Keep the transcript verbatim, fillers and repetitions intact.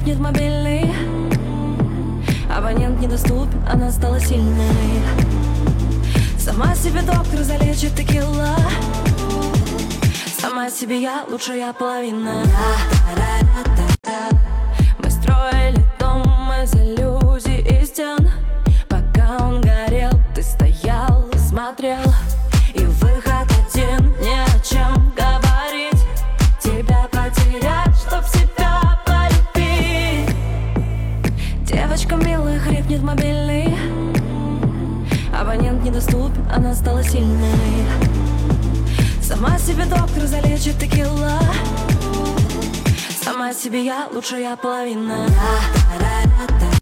хрипнет мобильный. Абонент недоступен, она стала сильной. Сама себе доктор залечит текила. Сама себе я лучшая половина. Мы строили дом из иллюзий и стен. Пока он горел, ты стоял и смотрел. И выход один, ни о чем говорить. Тебя потерять, чтоб себя полюбить. Девочка милая, хрипнет мобильный. Абонент недоступен, она стала сильной. Сама себе доктор залечит текила. Сама себе я лучшая половина.